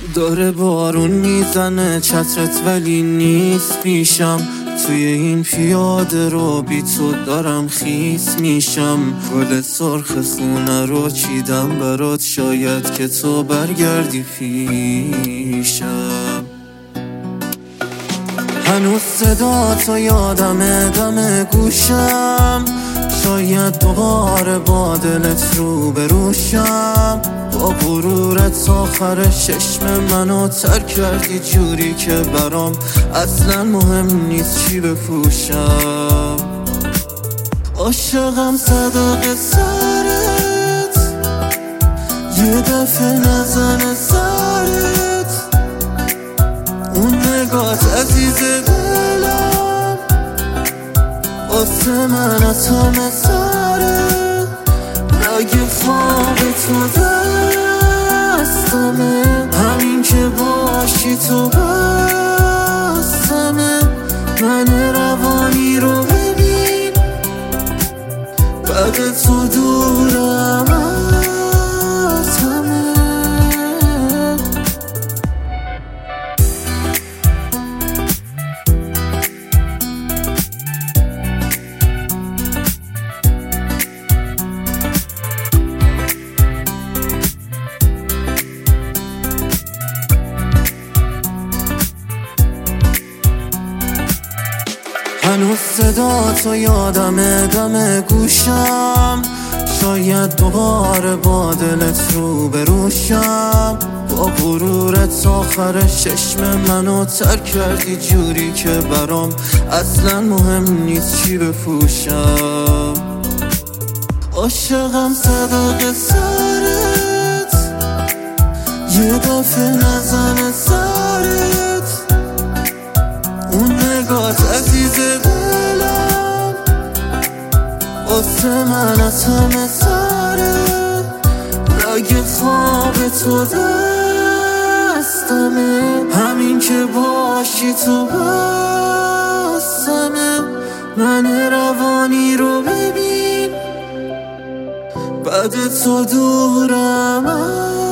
داره بارون میزنه چترت ولی نیست پیشم، توی این پیاده رو بی تو دارم خیس میشم. گل سرخ خونه رو چیدم برات شاید که تو برگردی پیشم. هنوز صدا تو یادمه دم گوشم، شاید دوباره با دلت رو بروشم. با غرورت آخر چشم منو ترک کردی جوری که برام اصلا مهم نیست چی بپوشم. عاشقم صدق سرت، یه دفعه نزنه سرت، اون نگات عزیز دلم واسه من اتم سره. اگه خواب تو دستمه، همین که باشی تو بستمه. من روانی رو ببین، بعد تو دورم اتمه. هنوز صدا تو یادمه دم گوشم، شاید دوباره با دلت رو بروشم. با غرورت آخر چشم منو ترک کردی جوری که برام اصلا مهم نیست چی بپوشم. عاشقم صدق سرت، یه دفعه نزنه سرت، اون نگات عزیز دلم واسه من اتم سره. اگه خواب تو دستمه، همین که باشی تو بستمه. من روانی رو ببین، بعد تو دورم